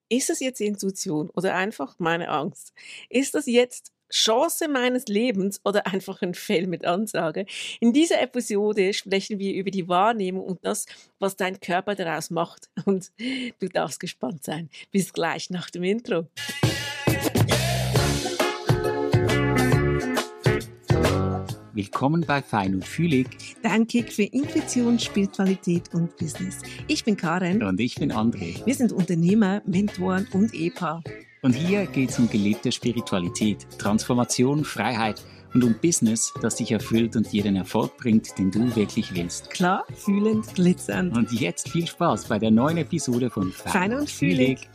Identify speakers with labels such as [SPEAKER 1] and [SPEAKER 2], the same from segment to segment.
[SPEAKER 1] Ist das jetzt Intuition oder einfach meine Angst? Ist das jetzt Chance meines Lebens oder einfach ein Fail mit Ansage? In dieser Episode sprechen wir über die Wahrnehmung und das, was dein Körper daraus macht. Und du darfst gespannt sein. Bis gleich nach dem Intro.
[SPEAKER 2] Willkommen bei Fein und Fühlig.
[SPEAKER 1] Dein Kick für Intuition, Spiritualität und Business. Ich bin Karen.
[SPEAKER 2] Und ich bin André.
[SPEAKER 1] Wir sind Unternehmer, Mentoren und Ehepaar.
[SPEAKER 2] Und hier geht es um gelebte Spiritualität, Transformation, Freiheit und um Business, das dich erfüllt und dir den Erfolg bringt, den du wirklich willst.
[SPEAKER 1] Klar, fühlend, glitzernd.
[SPEAKER 2] Und jetzt viel Spaß bei der neuen Episode von
[SPEAKER 1] Fein und Fühlig.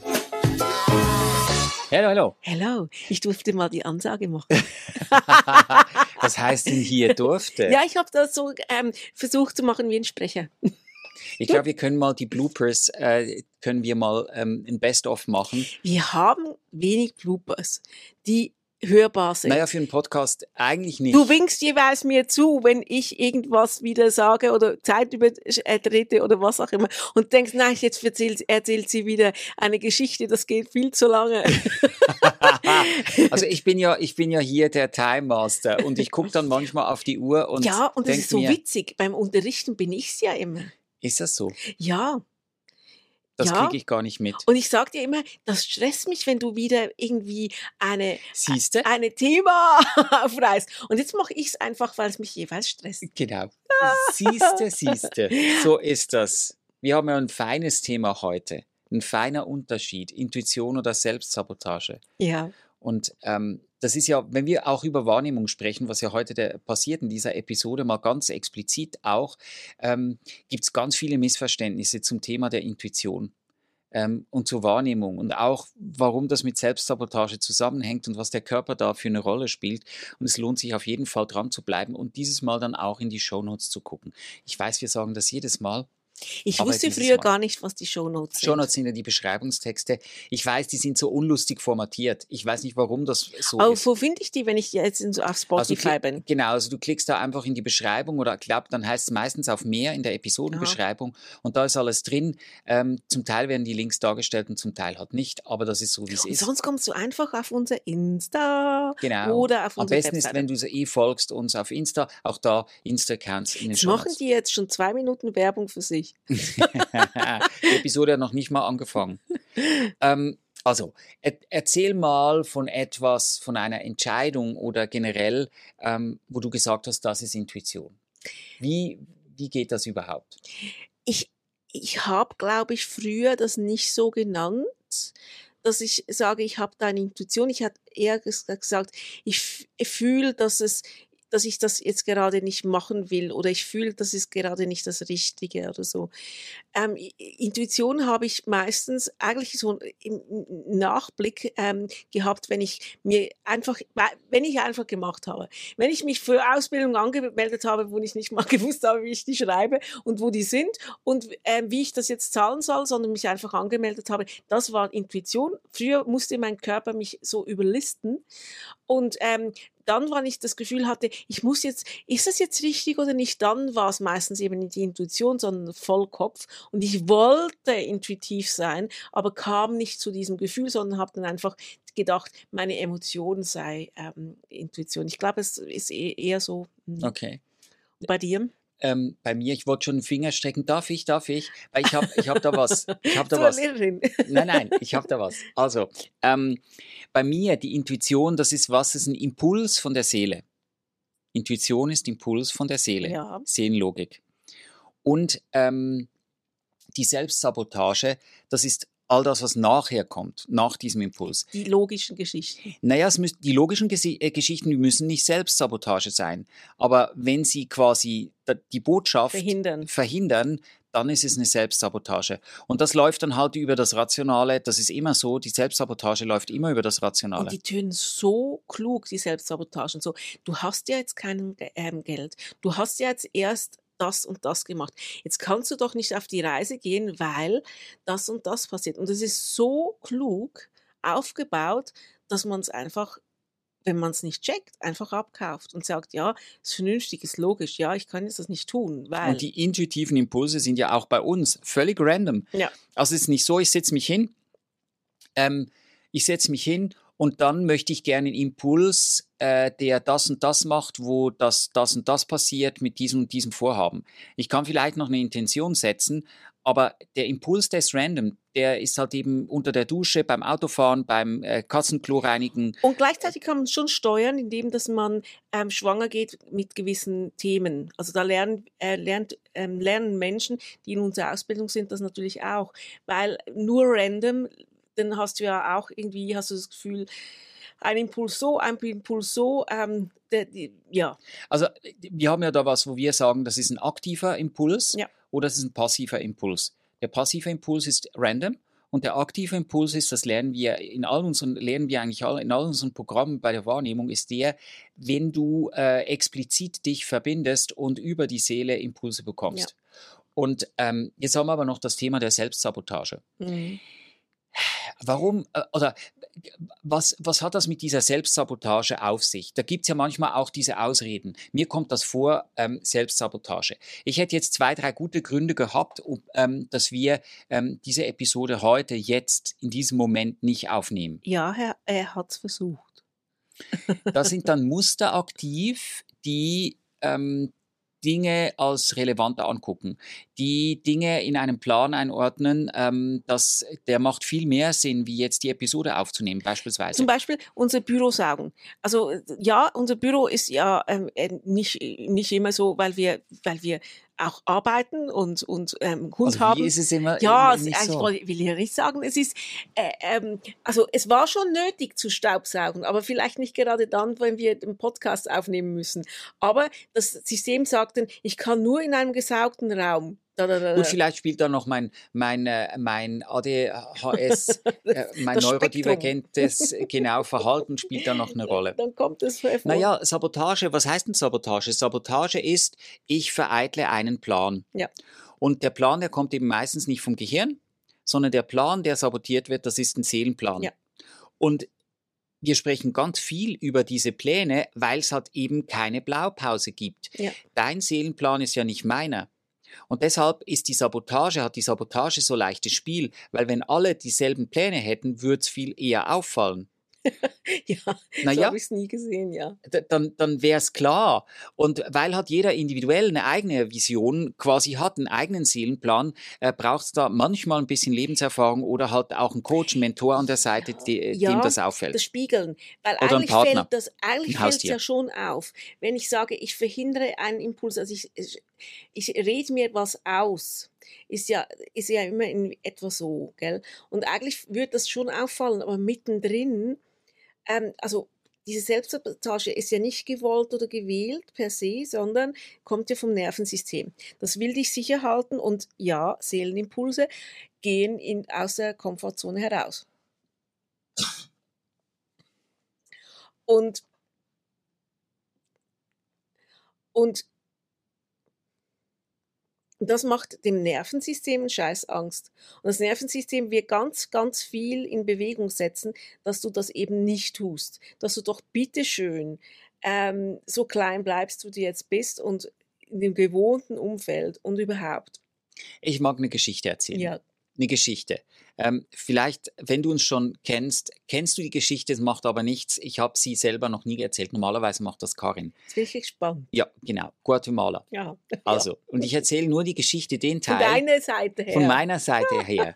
[SPEAKER 2] Hallo, hallo.
[SPEAKER 1] Hello, ich durfte mal die Ansage machen.
[SPEAKER 2] Was heißt denn hier durfte?
[SPEAKER 1] Ja, ich habe das so versucht zu machen wie ein Sprecher.
[SPEAKER 2] Ich glaube, wir können mal die Bloopers, können wir mal ein Best-of machen.
[SPEAKER 1] Wir haben wenig Bloopers, die hörbar sind.
[SPEAKER 2] Naja, für einen Podcast eigentlich nicht.
[SPEAKER 1] Du winkst jeweils mir zu, wenn ich irgendwas wieder sage oder Zeit übertrete oder was auch immer und denkst, nein, jetzt erzählt sie wieder eine Geschichte, das geht viel zu lange.
[SPEAKER 2] Also ich bin ja hier der Time Master und ich gucke dann manchmal auf die Uhr und
[SPEAKER 1] ja, und das ist so
[SPEAKER 2] mir,
[SPEAKER 1] witzig. Beim Unterrichten bin ich's ja immer.
[SPEAKER 2] Ist das so?
[SPEAKER 1] Ja.
[SPEAKER 2] Das
[SPEAKER 1] ja.
[SPEAKER 2] kriege ich gar nicht mit.
[SPEAKER 1] Und ich sage dir immer, das stresst mich, wenn du wieder irgendwie eine Thema aufreißt. Und jetzt mache ich es einfach, weil es mich jeweils stresst.
[SPEAKER 2] Genau. Siehste. So ist das. Wir haben ja ein feines Thema heute. Ein feiner Unterschied. Intuition oder Selbstsabotage.
[SPEAKER 1] Ja.
[SPEAKER 2] Und das ist ja, wenn wir auch über Wahrnehmung sprechen, was ja heute passiert in dieser Episode, mal ganz explizit auch, gibt es ganz viele Missverständnisse zum Thema der Intuition und zur Wahrnehmung und auch, warum das mit Selbstsabotage zusammenhängt und was der Körper da für eine Rolle spielt. Und es lohnt sich auf jeden Fall dran zu bleiben und dieses Mal dann auch in die Shownotes zu gucken. Ich weiß, wir sagen das jedes Mal.
[SPEAKER 1] Ich wusste früher gar nicht, was die Shownotes sind.
[SPEAKER 2] Shownotes sind ja die Beschreibungstexte. Ich weiß, die sind so unlustig formatiert. Ich weiß nicht, warum das so
[SPEAKER 1] aber
[SPEAKER 2] ist.
[SPEAKER 1] Wo finde ich die, wenn ich jetzt auf Spotify bin?
[SPEAKER 2] Genau, also du klickst da einfach in die Beschreibung oder dann heißt es meistens auf mehr in der Episodenbeschreibung und da ist alles drin. Zum Teil werden die Links dargestellt und zum Teil halt nicht, aber das ist so, wie es ist.
[SPEAKER 1] Sonst kommst du einfach auf unser Insta oder auf unsere
[SPEAKER 2] Am besten ist, wenn du folgst uns auf Insta, auch da Insta-Accounts in den Shownotes.
[SPEAKER 1] Machen die jetzt schon 2 Minuten Werbung für sich?
[SPEAKER 2] Die Episode hat noch nicht mal angefangen. Also, erzähl mal von etwas, von einer Entscheidung oder generell, wo du gesagt hast, das ist Intuition. Wie geht das überhaupt?
[SPEAKER 1] Ich habe, glaube ich, früher das nicht so genannt, dass ich sage, ich habe da eine Intuition. Ich habe eher gesagt, ich fühle, dass ich das jetzt gerade nicht machen will oder ich fühle, das ist gerade nicht das Richtige oder so. Intuition habe ich meistens eigentlich so im Nachblick gehabt, wenn ich einfach gemacht habe. Wenn ich mich für Ausbildung angemeldet habe, wo ich nicht mal gewusst habe, wie ich die schreibe und wo die sind und wie ich das jetzt zahlen soll, sondern mich einfach angemeldet habe, das war Intuition. Früher musste mein Körper mich so überlisten und dann, wenn ich das Gefühl hatte, ist das jetzt richtig oder nicht, dann war es meistens eben nicht die Intuition, sondern voll Kopf. Und ich wollte intuitiv sein, aber kam nicht zu diesem Gefühl, sondern habe dann einfach gedacht, meine Emotion sei Intuition. Ich glaube, es ist eher so.
[SPEAKER 2] Okay.
[SPEAKER 1] Bei dir?
[SPEAKER 2] Bei mir, ich wollte schon einen Finger strecken. Darf ich? Weil ich hab da was. Ich habe da was.
[SPEAKER 1] Lehrerin.
[SPEAKER 2] Nein, ich habe da was. Also, bei mir, die Intuition, das ist was? Das ist ein Impuls von der Seele. Intuition ist Impuls von der Seele.
[SPEAKER 1] Ja.
[SPEAKER 2] Seelenlogik. Und die Selbstsabotage, das ist all das, was nachher kommt, nach diesem Impuls.
[SPEAKER 1] Die logischen Geschichten.
[SPEAKER 2] Naja, die logischen Geschichten, die müssen nicht Selbstsabotage sein. Aber wenn sie quasi die Botschaft verhindern, dann ist es eine Selbstsabotage. Und das läuft dann halt über das Rationale. Das ist immer so, die Selbstsabotage läuft immer über das Rationale.
[SPEAKER 1] Und die tönen so klug, die Selbstsabotagen. So, du hast ja jetzt kein Geld. Du hast ja jetzt erst das und das gemacht. Jetzt kannst du doch nicht auf die Reise gehen, weil das und das passiert. Und es ist so klug aufgebaut, dass man es einfach, wenn man es nicht checkt, einfach abkauft und sagt, ja, ist vernünftig, ist logisch, ja, ich kann jetzt das nicht tun, weil...
[SPEAKER 2] Und die intuitiven Impulse sind ja auch bei uns völlig random.
[SPEAKER 1] Ja.
[SPEAKER 2] Also es ist nicht so, ich setze mich hin, Ich setze mich hin und dann möchte ich gerne einen Impuls, der das und das macht, wo das und das passiert mit diesem und diesem Vorhaben. Ich kann vielleicht noch eine Intention setzen, aber der Impuls, der ist random. Der ist halt eben unter der Dusche, beim Autofahren, beim Katzenklo reinigen.
[SPEAKER 1] Und gleichzeitig kann man schon steuern, indem dass man schwanger geht mit gewissen Themen. Also da lernen Menschen, die in unserer Ausbildung sind, das natürlich auch. Weil nur random, dann hast du ja auch irgendwie, hast du das Gefühl, ein Impuls so, ein Impuls so. Ja.
[SPEAKER 2] Also wir haben ja da was, wo wir sagen, das ist ein aktiver Impuls
[SPEAKER 1] Ja.
[SPEAKER 2] oder das ist ein passiver Impuls. Der passive Impuls ist random und der aktive Impuls ist, das lernen wir in all unseren Programmen bei der Wahrnehmung, ist der, wenn du explizit dich verbindest und über die Seele Impulse bekommst.
[SPEAKER 1] Ja.
[SPEAKER 2] Und jetzt haben wir aber noch das Thema der Selbstsabotage.
[SPEAKER 1] Mhm.
[SPEAKER 2] Warum oder was hat das mit dieser Selbstsabotage auf sich? Da gibt es ja manchmal auch diese Ausreden. Mir kommt das vor, Selbstsabotage. Ich hätte jetzt 2, 3 gute Gründe gehabt, dass wir diese Episode heute, jetzt, in diesem Moment nicht aufnehmen.
[SPEAKER 1] Ja, er hat es versucht.
[SPEAKER 2] Da sind dann Muster aktiv, die Dinge als relevanter angucken, die Dinge in einem Plan einordnen, der macht viel mehr Sinn, wie jetzt die Episode aufzunehmen, beispielsweise.
[SPEAKER 1] Zum Beispiel unser Büro saugen. Also ja, unser Büro ist ja nicht immer so, weil wir auch arbeiten und Hund
[SPEAKER 2] Also
[SPEAKER 1] haben.
[SPEAKER 2] wie ist es immer
[SPEAKER 1] Ja,
[SPEAKER 2] nicht
[SPEAKER 1] eigentlich
[SPEAKER 2] so?
[SPEAKER 1] will ich ja nicht sagen, es ist, also es war schon nötig zu staubsaugen, aber vielleicht nicht gerade dann, wenn wir den Podcast aufnehmen müssen. Aber das System sagt dann, ich kann nur in einem gesaugten Raum.
[SPEAKER 2] Gut, vielleicht spielt da noch mein ADHS, mein
[SPEAKER 1] das
[SPEAKER 2] neurodivergentes Verhalten spielt da noch eine Rolle.
[SPEAKER 1] Dann kommt es vor.
[SPEAKER 2] Naja, Sabotage, was heißt denn Sabotage? Sabotage ist, ich vereitle einen Plan.
[SPEAKER 1] Ja.
[SPEAKER 2] Und der Plan, der kommt eben meistens nicht vom Gehirn, sondern der Plan, der sabotiert wird, das ist ein Seelenplan.
[SPEAKER 1] Ja.
[SPEAKER 2] Und wir sprechen ganz viel über diese Pläne, weil es halt eben keine Blaupause gibt.
[SPEAKER 1] Ja.
[SPEAKER 2] Dein Seelenplan ist ja nicht meiner. Und deshalb hat die Sabotage so leichtes Spiel, weil wenn alle dieselben Pläne hätten, würde es viel eher auffallen.
[SPEAKER 1] Ja,
[SPEAKER 2] Na
[SPEAKER 1] so
[SPEAKER 2] ja.
[SPEAKER 1] habe ich es nie gesehen, ja.
[SPEAKER 2] Dann wäre es klar. Und weil hat jeder individuell eine eigene Vision quasi hat, einen eigenen Seelenplan, braucht es da manchmal ein bisschen Lebenserfahrung oder halt auch einen Coach, einen Mentor an der Seite, dem das auffällt.
[SPEAKER 1] Das Spiegeln. Weil
[SPEAKER 2] Oder ein Partner,
[SPEAKER 1] eigentlich fällt es ja schon auf, wenn ich sage, ich verhindere einen Impuls, also ich rede mir was aus, ist ja immer in etwa so, gell? Und eigentlich würde das schon auffallen, aber mittendrin, also diese Selbstsabotage ist ja nicht gewollt oder gewählt per se, sondern kommt ja vom Nervensystem. Das will dich sicher halten und ja, Seelenimpulse gehen aus der Komfortzone heraus. Und das macht dem Nervensystem einen scheiß Angst. Und das Nervensystem wird ganz, ganz viel in Bewegung setzen, dass du das eben nicht tust. Dass du doch bitteschön so klein bleibst, wie du jetzt bist und in dem gewohnten Umfeld und überhaupt.
[SPEAKER 2] Ich mag eine Geschichte erzählen.
[SPEAKER 1] Ja.
[SPEAKER 2] Eine Geschichte. Vielleicht, wenn du uns schon kennst du die Geschichte, es macht aber nichts. Ich habe sie selber noch nie erzählt. Normalerweise macht das Karin.
[SPEAKER 1] Jetzt bin ich gespannt.
[SPEAKER 2] Ja, genau. Guatemala.
[SPEAKER 1] Ja.
[SPEAKER 2] Also, und ich erzähle nur die Geschichte, den Teil.
[SPEAKER 1] Von deiner Seite her.
[SPEAKER 2] Von meiner Seite her.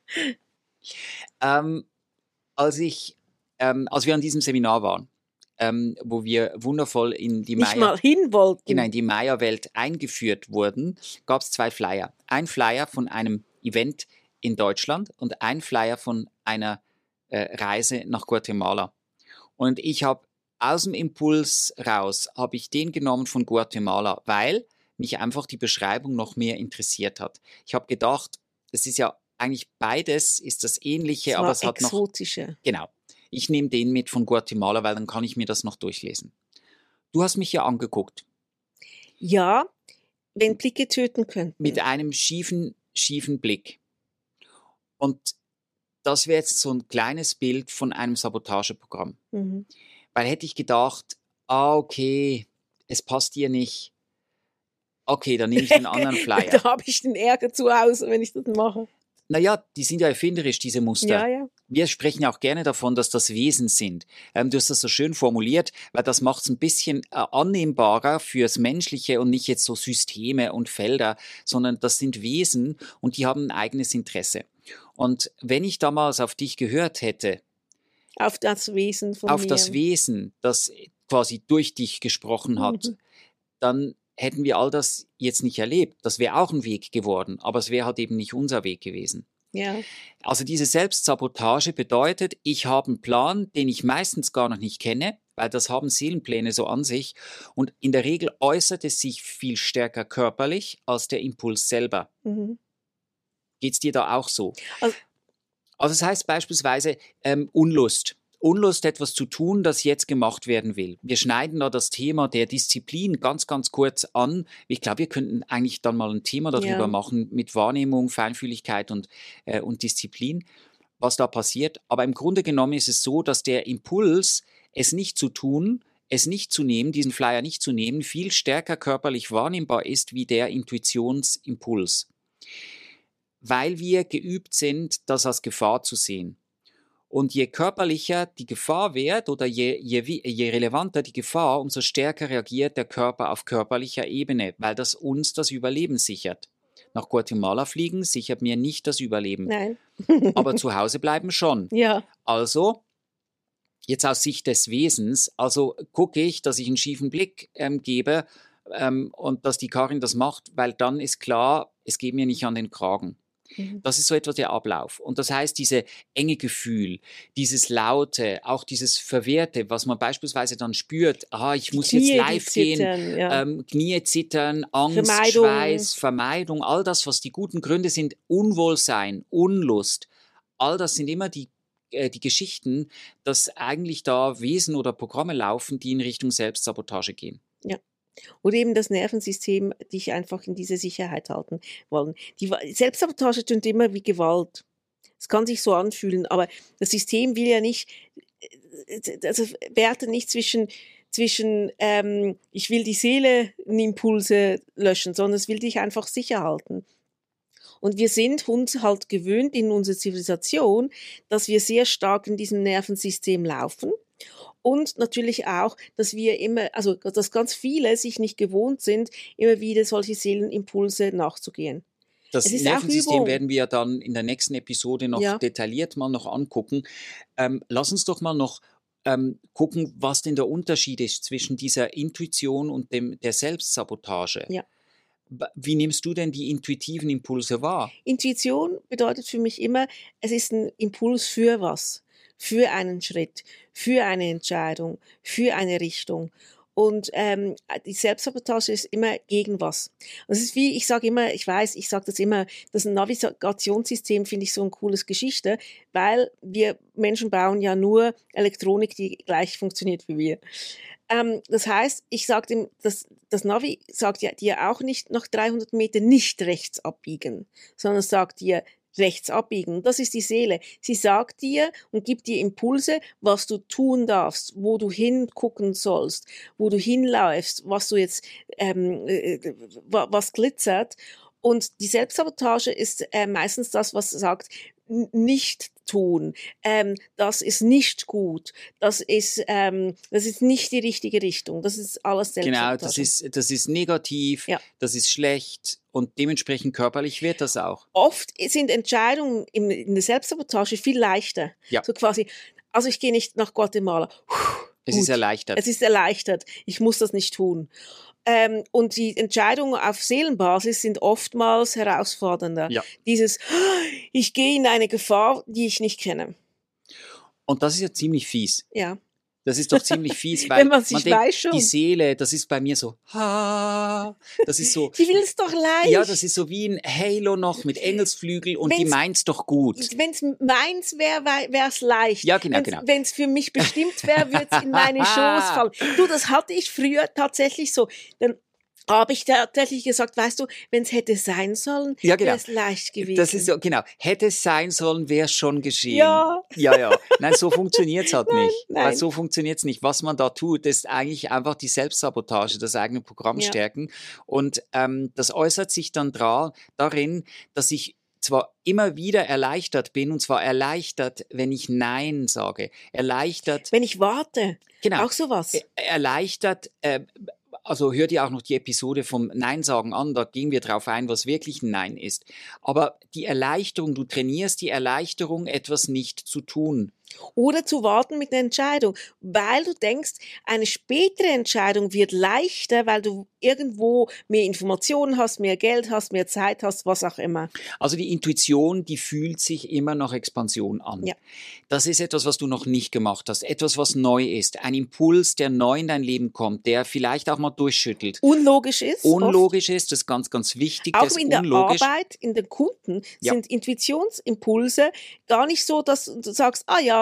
[SPEAKER 2] Als wir an diesem Seminar waren, wo wir wundervoll in die
[SPEAKER 1] Nicht mal hin wollten.
[SPEAKER 2] Genau, in die Maya-Welt eingeführt wurden, gab es 2 Flyer. Ein Flyer von einem Event in Deutschland und ein Flyer von einer Reise nach Guatemala. Und ich habe aus dem Impuls raus, habe ich den genommen von Guatemala, weil mich einfach die Beschreibung noch mehr interessiert hat. Ich habe gedacht, es ist ja eigentlich beides, ist das Ähnliche, aber es hat noch...
[SPEAKER 1] exotische.
[SPEAKER 2] Genau. Ich nehme den mit von Guatemala, weil dann kann ich mir das noch durchlesen. Du hast mich ja angeguckt.
[SPEAKER 1] Ja, wenn Blicke töten könnten.
[SPEAKER 2] Mit einem schiefen Blick. Und das wäre jetzt so ein kleines Bild von einem Sabotageprogramm.
[SPEAKER 1] Mhm.
[SPEAKER 2] Weil hätte ich gedacht, okay, es passt dir nicht. Okay, dann nehme ich den anderen Flyer.
[SPEAKER 1] Da habe ich den Ärger zu Hause, wenn ich das mache.
[SPEAKER 2] Naja, die sind ja erfinderisch, diese Muster.
[SPEAKER 1] Ja, ja.
[SPEAKER 2] Wir sprechen auch gerne davon, dass das Wesen sind. Du hast das so schön formuliert, weil das macht es ein bisschen annehmbarer fürs Menschliche und nicht jetzt so Systeme und Felder, sondern das sind Wesen und die haben ein eigenes Interesse. Und wenn ich damals auf dich gehört hätte,
[SPEAKER 1] Auf das Wesen von
[SPEAKER 2] auf
[SPEAKER 1] mir.
[SPEAKER 2] das Wesen, das quasi durch dich gesprochen hat, dann hätten wir all das jetzt nicht erlebt. Das wäre auch ein Weg geworden, aber es wäre halt eben nicht unser Weg gewesen.
[SPEAKER 1] Ja.
[SPEAKER 2] Also diese Selbstsabotage bedeutet, ich habe einen Plan, den ich meistens gar noch nicht kenne, weil das haben Seelenpläne so an sich. Und in der Regel äußert es sich viel stärker körperlich als der Impuls selber. Geht es dir da auch so? Also das heißt beispielsweise Unlust. Unlust, etwas zu tun, das jetzt gemacht werden will. Wir schneiden da das Thema der Disziplin ganz, ganz kurz an. Ich glaube, wir könnten eigentlich dann mal ein Thema darüber machen mit Wahrnehmung, Feinfühligkeit und Disziplin, was da passiert. Aber im Grunde genommen ist es so, dass der Impuls, es nicht zu tun, es nicht zu nehmen, diesen Flyer nicht zu nehmen, viel stärker körperlich wahrnehmbar ist wie der Intuitionsimpuls. Weil wir geübt sind, das als Gefahr zu sehen. Und je körperlicher die Gefahr wird oder je relevanter die Gefahr, umso stärker reagiert der Körper auf körperlicher Ebene, weil das uns das Überleben sichert. Nach Guatemala fliegen sichert mir nicht das Überleben.
[SPEAKER 1] Nein.
[SPEAKER 2] Aber zu Hause bleiben schon.
[SPEAKER 1] Ja.
[SPEAKER 2] Also, jetzt aus Sicht des Wesens, also gucke ich, dass ich einen schiefen Blick gebe und dass die Karin das macht, weil dann ist klar, es geht mir nicht an den Kragen. Das ist so etwa der Ablauf. Und das heißt, diese enge Gefühl, dieses Laute, auch dieses Verwirrte, was man beispielsweise dann spürt, ich muss jetzt live gehen, Knie zittern, Angst, Schweiß, Vermeidung, all das, was die guten Gründe sind, Unwohlsein, Unlust, all das sind immer die Geschichten, dass eigentlich da Wesen oder Programme laufen, die in Richtung Selbstsabotage gehen.
[SPEAKER 1] Ja. Oder eben das Nervensystem dich einfach in diese Sicherheit halten wollen. Die Selbstsabotage tönt immer wie Gewalt. Es kann sich so anfühlen, aber das System will ja nicht, also wertet nicht zwischen ich will die Seelenimpulse löschen, sondern es will dich einfach sicher halten. Und wir sind uns halt gewöhnt in unserer Zivilisation, dass wir sehr stark in diesem Nervensystem laufen. Und natürlich auch, dass wir immer, also dass ganz viele sich nicht gewohnt sind, immer wieder solche Seelenimpulse nachzugehen.
[SPEAKER 2] Das Nervensystem werden wir dann in der nächsten Episode noch detailliert mal noch angucken. Lass uns doch mal noch gucken, was denn der Unterschied ist zwischen dieser Intuition und der Selbstsabotage.
[SPEAKER 1] Ja.
[SPEAKER 2] Wie nimmst du denn die intuitiven Impulse wahr?
[SPEAKER 1] Intuition bedeutet für mich immer, es ist ein Impuls für was. Für einen Schritt, für eine Entscheidung, für eine Richtung. Und die Selbstsabotage ist immer gegen was. Das ist wie, ich sage das immer, das Navigationssystem finde ich so ein cooles Geschichte, weil wir Menschen bauen ja nur Elektronik, die gleich funktioniert wie wir. Das heißt, ich sage dem, das Navi sagt ja dir auch nicht nach 300 Meter nicht rechts abbiegen, sondern sagt dir, rechts abbiegen. Das ist die Seele. Sie sagt dir und gibt dir Impulse, was du tun darfst, wo du hingucken sollst, wo du hinläufst, was du jetzt, was glitzert. Und die Selbstsabotage ist meistens das, was sagt, nicht tun. Das ist nicht gut. Das ist nicht die richtige Richtung. Das ist alles Selbstsabotage.
[SPEAKER 2] Genau, das ist negativ, das ist schlecht und dementsprechend körperlich wird das auch.
[SPEAKER 1] Oft sind Entscheidungen in der Selbstsabotage viel leichter.
[SPEAKER 2] Ja.
[SPEAKER 1] So quasi, also ich gehe nicht nach Guatemala.
[SPEAKER 2] Es ist erleichtert.
[SPEAKER 1] Es ist erleichtert. Ich muss das nicht tun. Und die Entscheidungen auf Seelenbasis sind oftmals herausfordernder.
[SPEAKER 2] Ja.
[SPEAKER 1] Dieses, ich gehe in eine Gefahr, die ich nicht kenne.
[SPEAKER 2] Und das ist ja ziemlich fies.
[SPEAKER 1] Ja.
[SPEAKER 2] Das ist doch ziemlich fies, weil
[SPEAKER 1] wenn man sich
[SPEAKER 2] denkt,
[SPEAKER 1] weiß schon.
[SPEAKER 2] Die Seele, das ist bei mir so, das ist so.
[SPEAKER 1] Die will es doch leicht.
[SPEAKER 2] Ja, das ist so wie ein Halo noch mit Engelsflügel und die meint's doch gut.
[SPEAKER 1] Wenn es meins wäre, wäre es leicht.
[SPEAKER 2] Ja, genau.
[SPEAKER 1] Wenn es für mich bestimmt wäre, würde es in meine Schoß fallen. Du, das hatte ich früher tatsächlich so. Dann habe ich tatsächlich gesagt, weißt du, wenn es hätte sein sollen, wäre es leicht gewesen.
[SPEAKER 2] Das ist so, genau. Hätte es sein sollen, wäre es schon geschehen.
[SPEAKER 1] Ja.
[SPEAKER 2] Ja. Nein, so funktioniert's halt nicht.
[SPEAKER 1] Nein.
[SPEAKER 2] Weil so funktioniert's nicht. Was man da tut, ist eigentlich einfach die Selbstsabotage, das eigene Programm stärken. Und das äußert sich dann darin, dass ich zwar immer wieder erleichtert bin, und zwar erleichtert, wenn ich Nein sage. Erleichtert,
[SPEAKER 1] Wenn ich warte,
[SPEAKER 2] genau,
[SPEAKER 1] auch sowas.
[SPEAKER 2] erleichtert, also hör dir auch noch die Episode vom Nein sagen an, da gehen wir drauf ein, was wirklich ein Nein ist. Aber die Erleichterung, du trainierst die Erleichterung, etwas nicht zu tun.
[SPEAKER 1] Oder zu warten mit der Entscheidung, weil du denkst, eine spätere Entscheidung wird leichter, weil du irgendwo mehr Informationen hast, mehr Geld hast, mehr Zeit hast, was auch immer.
[SPEAKER 2] Also die Intuition, die fühlt sich immer nach Expansion an.
[SPEAKER 1] Ja.
[SPEAKER 2] Das ist etwas, was du noch nicht gemacht hast, etwas, was neu ist, ein Impuls, der neu in dein Leben kommt, der vielleicht auch mal durchschüttelt.
[SPEAKER 1] Unlogisch ist.
[SPEAKER 2] Unlogisch ist, das ist ganz, ganz wichtig.
[SPEAKER 1] Auch
[SPEAKER 2] das ist
[SPEAKER 1] in der
[SPEAKER 2] unlogisch.
[SPEAKER 1] Arbeit, in den Kunden
[SPEAKER 2] Ja.
[SPEAKER 1] sind Intuitionsimpulse gar nicht so, dass du sagst,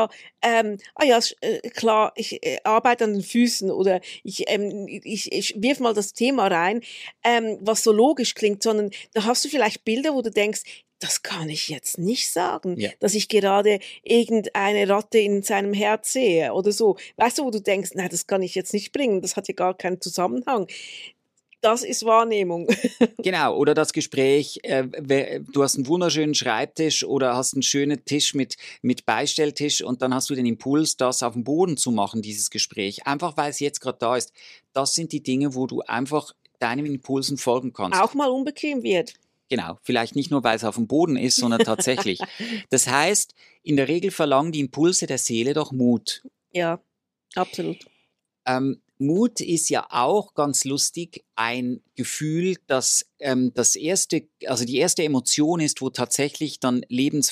[SPEAKER 1] klar, ich arbeite an den Füßen oder ich wirf mal das Thema rein, was so logisch klingt, sondern da hast du vielleicht Bilder, wo du denkst, das kann ich jetzt nicht sagen,
[SPEAKER 2] Ja.
[SPEAKER 1] dass ich gerade irgendeine Ratte in seinem Herz sehe oder so. Weißt du, wo du denkst, nein, das kann ich jetzt nicht bringen, das hat ja gar keinen Zusammenhang. Das ist Wahrnehmung.
[SPEAKER 2] Genau, oder das Gespräch, du hast einen wunderschönen Schreibtisch oder hast einen schönen Tisch mit Beistelltisch und dann hast du den Impuls, das auf dem Boden zu machen, dieses Gespräch. Einfach, weil es jetzt gerade da ist. Das sind die Dinge, wo du einfach deinen Impulsen folgen kannst.
[SPEAKER 1] Auch mal unbequem wird.
[SPEAKER 2] Genau, vielleicht nicht nur, weil es auf dem Boden ist, sondern tatsächlich. Das heißt, in der Regel verlangen die Impulse der Seele doch Mut.
[SPEAKER 1] Ja, absolut.
[SPEAKER 2] Mut ist ja auch ganz lustig ein Gefühl, das die erste Emotion ist, wo tatsächlich dann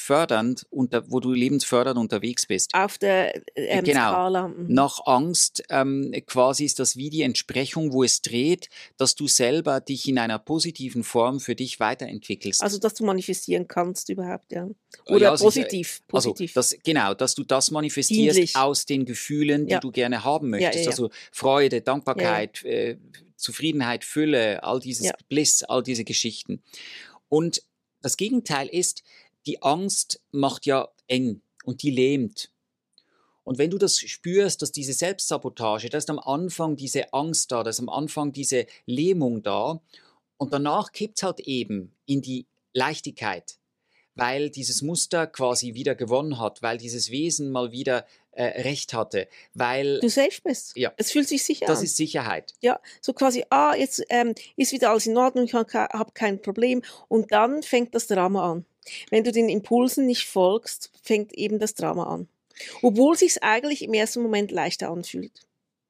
[SPEAKER 2] wo du lebensfördernd unterwegs bist.
[SPEAKER 1] Auf der Skala. Mhm.
[SPEAKER 2] Nach Angst quasi ist das wie die Entsprechung, wo es dreht, dass du selber dich in einer positiven Form für dich weiterentwickelst.
[SPEAKER 1] Also, dass du manifestieren kannst überhaupt, ja. Oder
[SPEAKER 2] Ja, also
[SPEAKER 1] positiv.
[SPEAKER 2] dass du das manifestierst
[SPEAKER 1] Dienlich.
[SPEAKER 2] aus den Gefühlen, die
[SPEAKER 1] Ja.
[SPEAKER 2] du gerne haben möchtest.
[SPEAKER 1] Ja.
[SPEAKER 2] Also Freude, Dankbarkeit, Zufriedenheit, Fülle, all dieses
[SPEAKER 1] Ja.
[SPEAKER 2] Bliss, all diese Geschichten. Und das Gegenteil ist, die Angst macht ja eng und die lähmt. Und wenn du das spürst, dass diese Selbstsabotage, da ist am Anfang diese Angst da, da ist am Anfang diese Lähmung da und danach kippt es halt eben in die Leichtigkeit, weil dieses Muster quasi wieder gewonnen hat, weil dieses Wesen mal wieder Recht hatte, weil
[SPEAKER 1] Du safe bist.
[SPEAKER 2] Ja.
[SPEAKER 1] Es fühlt sich sicher
[SPEAKER 2] das
[SPEAKER 1] an.
[SPEAKER 2] ist Sicherheit.
[SPEAKER 1] Ja, so quasi, jetzt ist wieder alles in Ordnung, ich habe kein Problem. Und dann fängt das Drama an. Wenn du den Impulsen nicht folgst, fängt eben das Drama an. Obwohl sich's eigentlich im ersten Moment leichter anfühlt.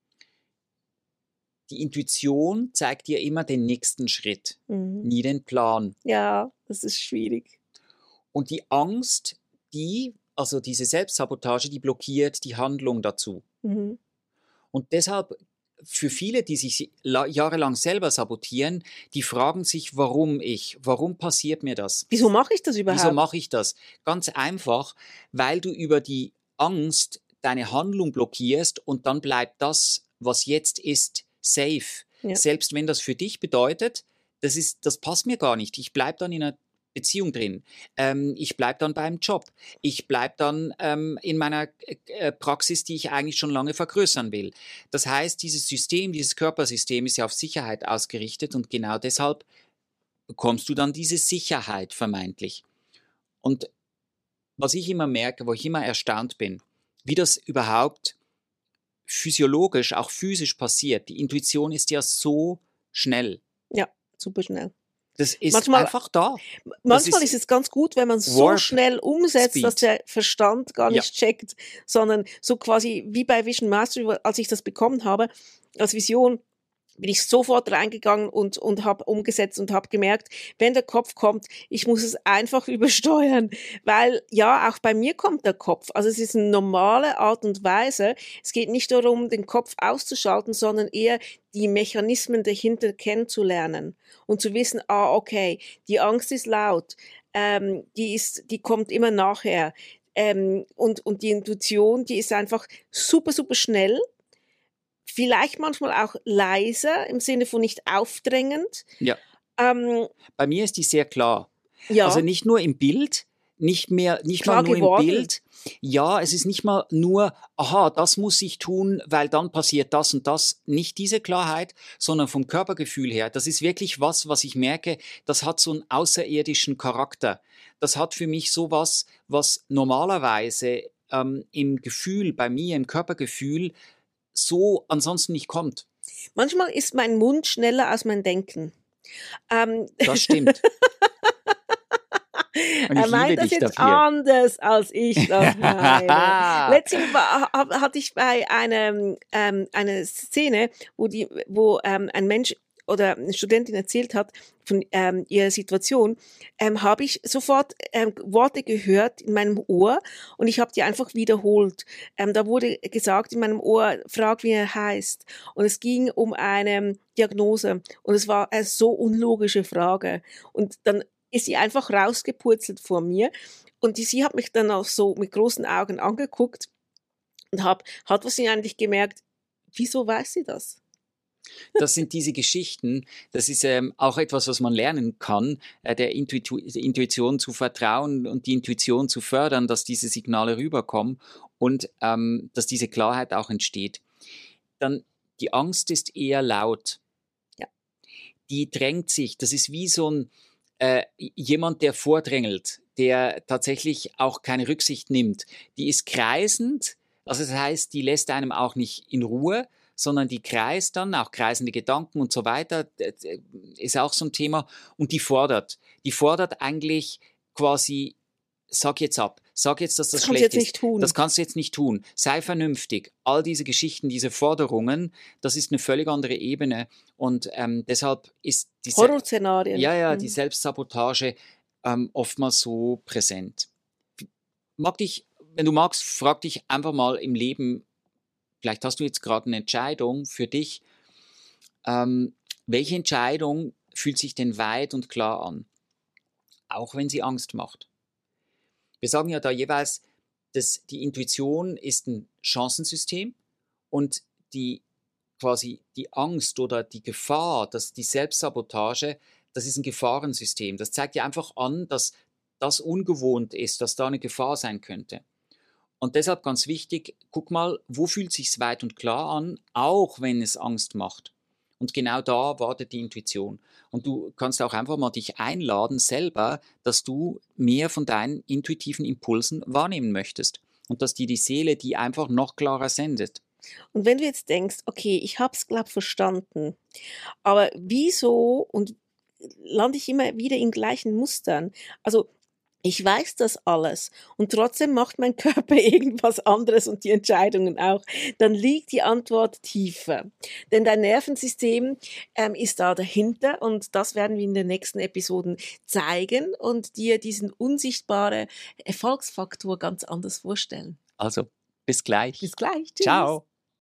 [SPEAKER 2] Die Intuition zeigt dir immer den nächsten Schritt,
[SPEAKER 1] Mhm.
[SPEAKER 2] nie den Plan.
[SPEAKER 1] Ja, das ist schwierig.
[SPEAKER 2] Und die Angst, also diese Selbstsabotage, die blockiert die Handlung dazu.
[SPEAKER 1] Mhm.
[SPEAKER 2] Und deshalb, für viele, die sich jahrelang selber sabotieren, die fragen sich, warum passiert mir das?
[SPEAKER 1] Wieso mache ich das überhaupt?
[SPEAKER 2] Wieso mache ich das? Ganz einfach, weil du über die Angst deine Handlung blockierst und dann bleibt das, was jetzt ist, safe.
[SPEAKER 1] Ja.
[SPEAKER 2] Selbst wenn das für dich bedeutet, das passt mir gar nicht. Ich bleibe dann in einer Beziehung drin. Ich bleibe dann beim Job. Ich bleibe dann in meiner Praxis, die ich eigentlich schon lange vergrößern will. Das heißt, dieses Körpersystem ist ja auf Sicherheit ausgerichtet und genau deshalb bekommst du dann diese Sicherheit vermeintlich. Und was ich immer merke, wo ich immer erstaunt bin, wie das überhaupt physiologisch, auch physisch passiert. Die Intuition ist ja so schnell.
[SPEAKER 1] Ja, super schnell.
[SPEAKER 2] Das ist
[SPEAKER 1] Manchmal-
[SPEAKER 2] einfach da.
[SPEAKER 1] Manchmal ist es ganz gut, wenn man es so
[SPEAKER 2] Warp
[SPEAKER 1] schnell umsetzt,
[SPEAKER 2] Speed.
[SPEAKER 1] dass der Verstand gar nicht
[SPEAKER 2] Ja.
[SPEAKER 1] checkt, sondern so quasi wie bei Vision Mastery, als ich das bekommen habe, als Vision, bin ich sofort reingegangen und habe umgesetzt und habe gemerkt, wenn der Kopf kommt, ich muss es einfach übersteuern, weil ja, auch bei mir kommt der Kopf. Also es ist eine normale Art und Weise. Es geht nicht darum, den Kopf auszuschalten, sondern eher die Mechanismen dahinter kennenzulernen und zu wissen, okay, die Angst ist laut, die kommt immer nachher. Und die Intuition, die ist einfach super, super schnell. Vielleicht manchmal auch leiser, im Sinne von nicht aufdrängend.
[SPEAKER 2] Ja.
[SPEAKER 1] Ähm,
[SPEAKER 2] Bei mir ist die sehr klar.
[SPEAKER 1] ja,
[SPEAKER 2] Also nicht nur im Bild, nicht mal
[SPEAKER 1] Klar
[SPEAKER 2] nur im
[SPEAKER 1] geworden.
[SPEAKER 2] Bild. Ja, es ist nicht mal nur, aha, das muss ich tun, weil dann passiert das und das. Nicht diese Klarheit, sondern vom Körpergefühl her. Das ist wirklich was ich merke, das hat so einen außerirdischen Charakter. Das hat für mich sowas, was normalerweise im Gefühl, bei mir, im Körpergefühl, so ansonsten nicht kommt.
[SPEAKER 1] Manchmal ist mein Mund schneller als mein Denken.
[SPEAKER 2] Das stimmt. Und ich
[SPEAKER 1] Er
[SPEAKER 2] liebe
[SPEAKER 1] meint das
[SPEAKER 2] dich
[SPEAKER 1] jetzt
[SPEAKER 2] dafür.
[SPEAKER 1] anders, als ich das meine. Letztens hatte ich bei einer Szene, wo ein Mensch oder eine Studentin erzählt hat von ihrer Situation, habe ich sofort Worte gehört in meinem Ohr und ich habe die einfach wiederholt. Da wurde gesagt in meinem Ohr, frag, wie er heißt. Und es ging um eine Diagnose und es war eine so unlogische Frage. Und dann ist sie einfach rausgepurzelt vor mir und sie hat mich dann auch so mit großen Augen angeguckt und hat wahrscheinlich eigentlich gemerkt, wieso weiß sie das?
[SPEAKER 2] Das sind diese Geschichten, das ist auch etwas, was man lernen kann, der Intuition zu vertrauen und die Intuition zu fördern, dass diese Signale rüberkommen und dass diese Klarheit auch entsteht. Dann die Angst ist eher laut.
[SPEAKER 1] Ja.
[SPEAKER 2] Die drängt sich, das ist wie so ein jemand, der vordrängelt, der tatsächlich auch keine Rücksicht nimmt. Die ist kreisend, also das heißt, die lässt einem auch nicht in Ruhe, sondern die kreist dann, auch kreisende Gedanken und so weiter, ist auch so ein Thema. Und die fordert. Die fordert eigentlich quasi, sag jetzt ab, sag jetzt, dass das
[SPEAKER 1] Das kannst du
[SPEAKER 2] schlecht
[SPEAKER 1] jetzt nicht
[SPEAKER 2] ist.
[SPEAKER 1] tun.
[SPEAKER 2] Das kannst du jetzt nicht tun. Sei vernünftig. All diese Geschichten, diese Forderungen, das ist eine völlig andere Ebene. Und deshalb ist die
[SPEAKER 1] Horrorszenarien.
[SPEAKER 2] die Selbstsabotage oftmals so präsent. Wenn du magst, frag dich einfach mal im Leben, vielleicht hast du jetzt gerade eine Entscheidung für dich. Welche Entscheidung fühlt sich denn weit und klar an? Auch wenn sie Angst macht. Wir sagen ja da jeweils, dass die Intuition ist ein Chancensystem und die Angst oder die Gefahr, die Selbstsabotage, das ist ein Gefahrensystem. Das zeigt dir einfach an, dass das ungewohnt ist, dass da eine Gefahr sein könnte. Und deshalb ganz wichtig, guck mal, wo fühlt sich's weit und klar an, auch wenn es Angst macht. Und genau da wartet die Intuition. Und du kannst auch einfach mal dich einladen selber, dass du mehr von deinen intuitiven Impulsen wahrnehmen möchtest. Und dass dir die Seele die einfach noch klarer sendet.
[SPEAKER 1] Und wenn du jetzt denkst, okay, ich habe es, glaube ich, verstanden, aber wieso und lande ich immer wieder in gleichen Mustern? Also ich weiß das alles und trotzdem macht mein Körper irgendwas anderes und die Entscheidungen auch. Dann liegt die Antwort tiefer. Denn dein Nervensystem ist da dahinter und das werden wir in den nächsten Episoden zeigen und dir diesen unsichtbaren Erfolgsfaktor ganz anders vorstellen.
[SPEAKER 2] Also, bis gleich.
[SPEAKER 1] Bis gleich. Tschüss.
[SPEAKER 2] Ciao.